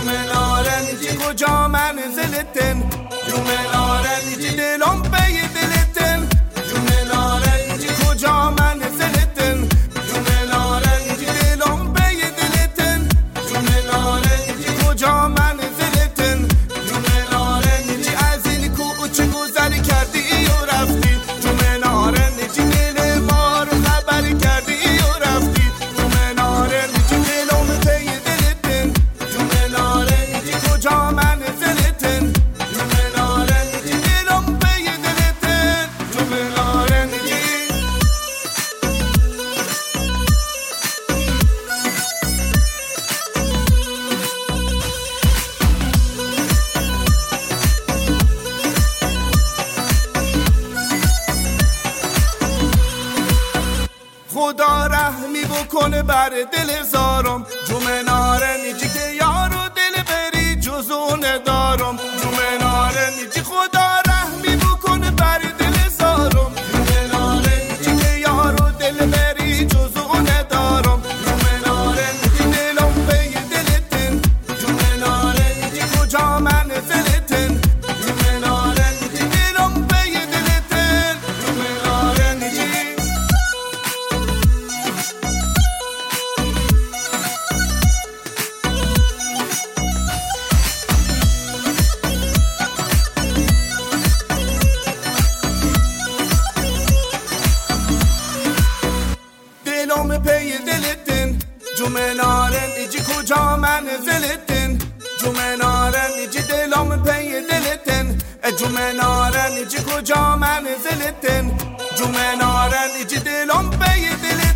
جون نارنجی کجا منزلتن جون نارنجی دلم پی دلتن جون نارنجی کجا منزلتن جون نارنجی دلم پی دلتن جون نارنجی کجا منزلتن جون نارنجی از این کوچه گذر کردی و رفتی جون نارنجی دل ما رو خبر کردی و رفتی جون نارنجی دلم پی دلتن جون نارنجی کجا منزلتن جون نارنجی دلم پی دلتن جون نارنجی خدا رحمی بکنه بر دل زارم جون نارنجی که یارو دل بری جزونه دارم جون نارنجی خدا رحمی بکنه بر دل زارم جون نارنجی که یارو دل بری جزونه دارم جون نارنجی دلم پی دلتن جون نارنجی کجا منزلتن جون نارنجی دلم پی دلتن جون نارنجی دلم پی دلتن جون نارنجی کجا منزلتن جون نارنجی دلم پی دلتن جون نارنجی کجا منزلتن جون نارنجی دلم پی دلتن